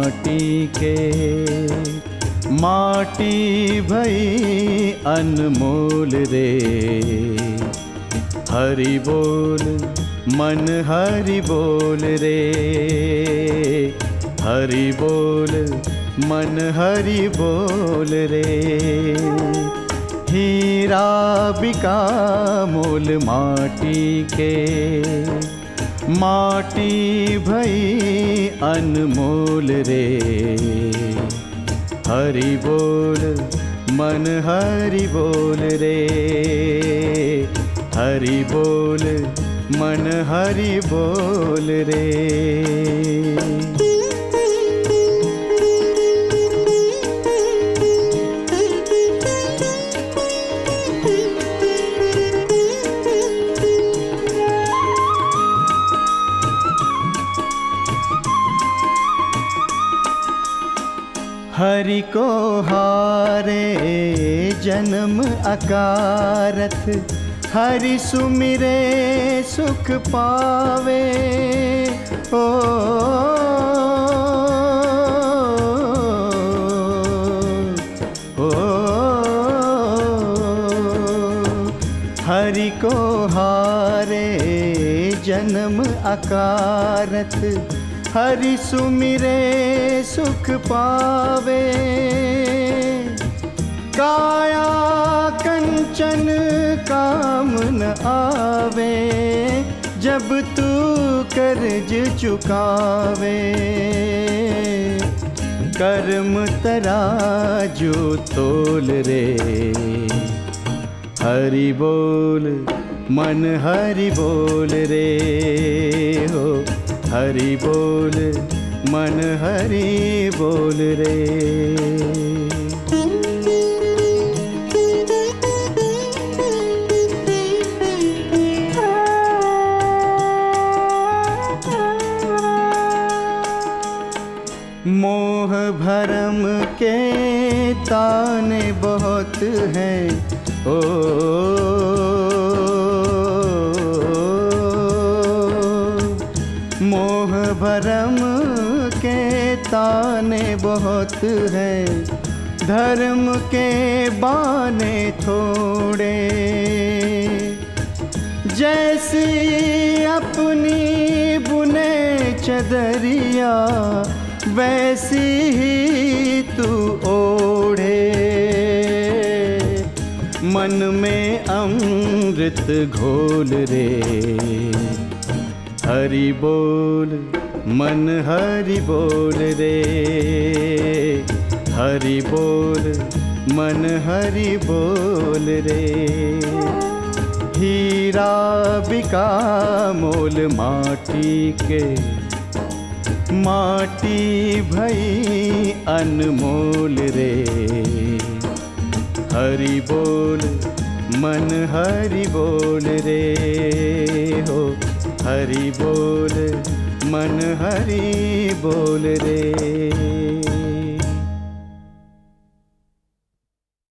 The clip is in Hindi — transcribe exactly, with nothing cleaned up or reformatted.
माटी के। माटी भई अनमोल रे, हरि बोल मन हरि बोल रे, हरि बोल मन हरि बोल रे। हीरा बिका मोल माटी के, माटी भई अनमोल रे, हरि बोल मन हरि बोल रे, हरि बोल मन हरि बोल रे। हरि को हारे जन्म अकारथ, हरि सुमिरे सुख पावे। ओ, ओ, हरि को हारे जन्म अकारथ, हरि सुमिरे सुख पावे। काया कंचन काम न आवे, जब तू कर्ज चुकावे। कर्म तराजू तोल रे, हरि बोल मन हरि बोल रे हो, हरि बोल मन हरि बोल रे। मोह भरम के ताने बहुत हैं, ओ मोह भरम के ताने बहुत हैं, धर्म के बाने थोड़े। जैसी अपनी बुने चदरिया, वैसी ही तू ओढ़े। मन में अमृत घोल रे, हरि बोल मन हरि बोल रे, हरि बोल मन हरि बोल रे। हीरा बिका मोल माटी के, माटी भई अनमोल रे, हरि बोल मन हरि बोल रे हो, हरि बोल मन हरि बोल रे।